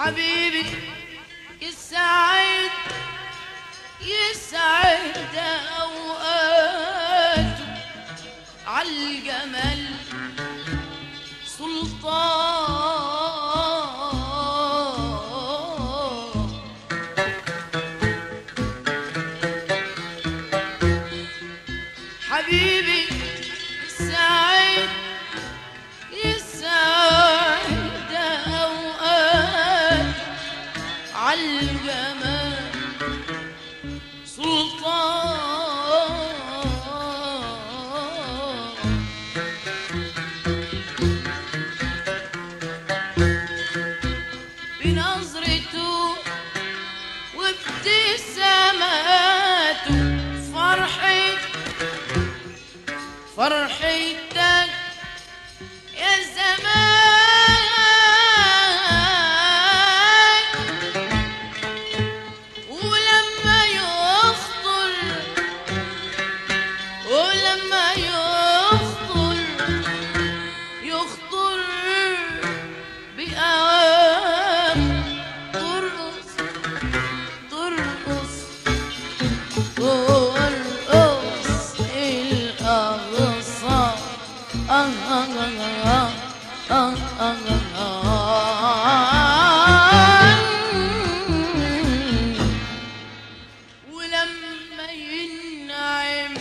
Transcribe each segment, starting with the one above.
حبيبي يسعد يسعد أوقاته عالجمال سلطان. حبيبي يسعد يسعد أوقاته عالجمال سلطان. بنظرته وابتساماته فرحتك يا زمان. ولما يخطر بأوام ترقص الأغصان. ولما ينعم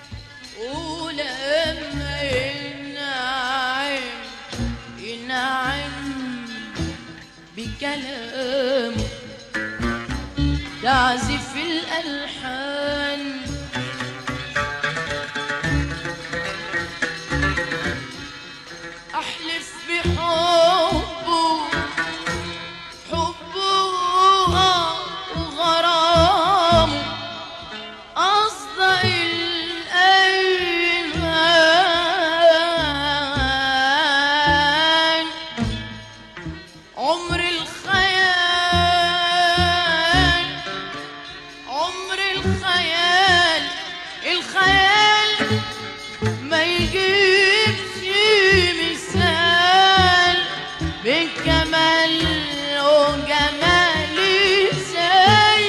بكلامه تعزف الألحان. أحلف بحبه وغرامه أصدق الأيمان. عمر الخيال ما يجيبش مثال بكمال وجمالي زي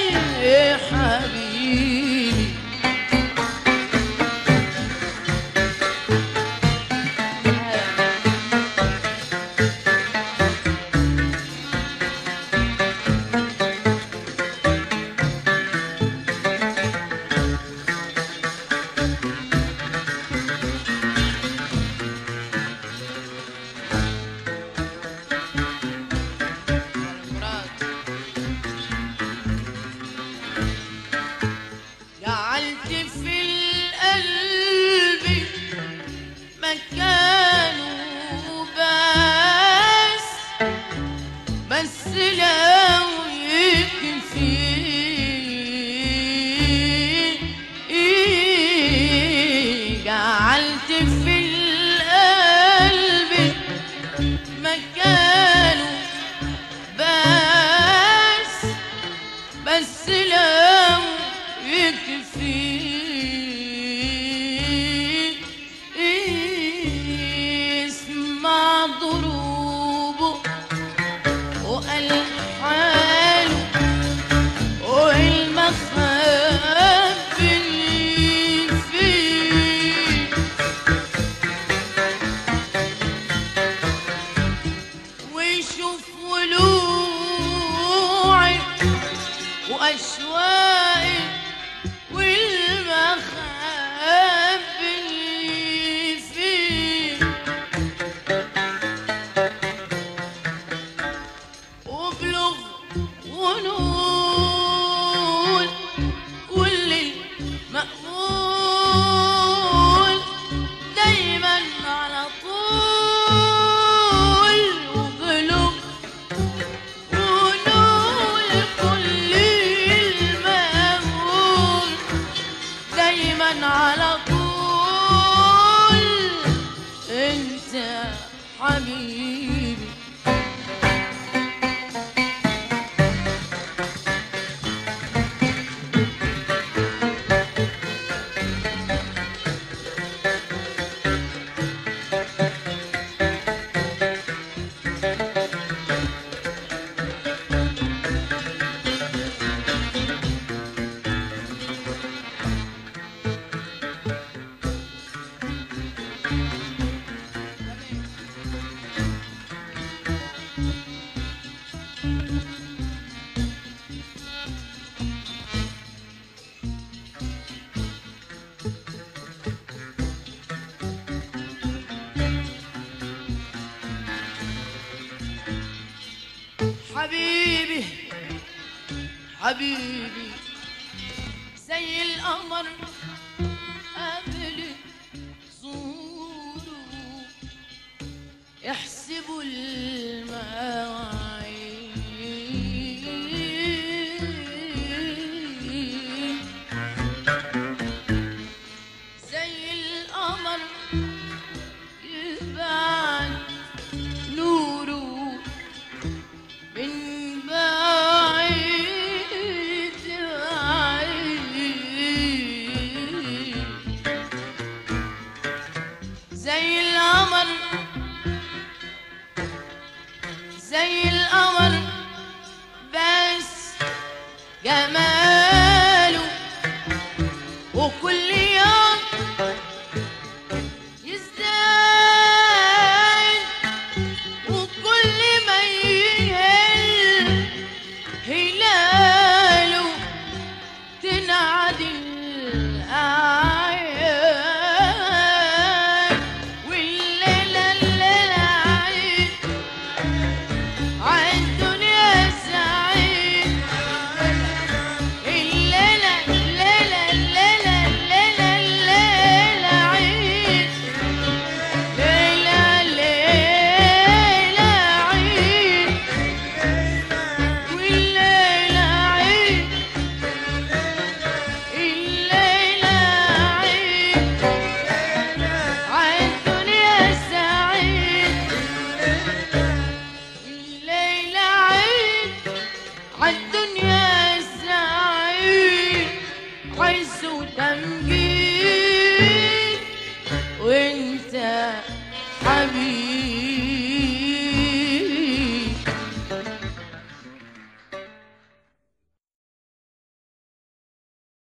حبيبي. جعلت في القلب مكانه بس لو يكفي جعلت في القلب مكانه بس لو يكفي اسمع ضروبه وألحانه والمخبي فيه. حبيبي حبيبي زي القمر قبل صوره يحسبوا المواعيد زي القمر يبعد نوره من بعيد بعيد زي القمر زي القمر بس جماله وكل يوم يزداد وكل ما يهل هلاله تنعدل الأعياد والليلة الليلة عيد عالدنيا سعيد الليلة الليلة الليلة الليلة الليلة عيد ليلة ليلة عيد والليلة عيد الليلة عيد عالدنيا سعيد الليلة عيد عالدنيا سعيد عز وتمجيد وانت حبيبي